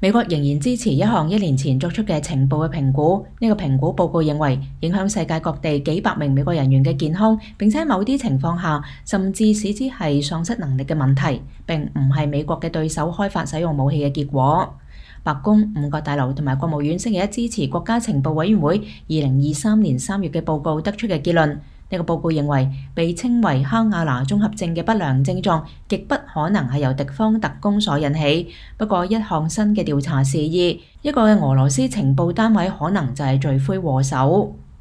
美國仍然支持一項1年前作出嘅情報嘅評估。呢個評估報告認為，影響世界各地幾百名美國人員嘅健康，並且某啲情況下甚至使之係喪失能力嘅問題，並唔係美國嘅對手開發使用武器嘅結果。白宮、五角大樓同埋國務院星期一支持國家情報委員會2023年3月嘅報告得出嘅結論。呢個報告認為，被稱為哈瓦那綜合症嘅不良症狀極不可能係由敵方特工所引起。不過，一項新嘅調查示意，一個嘅俄羅斯情報單位可能就係罪魁禍首。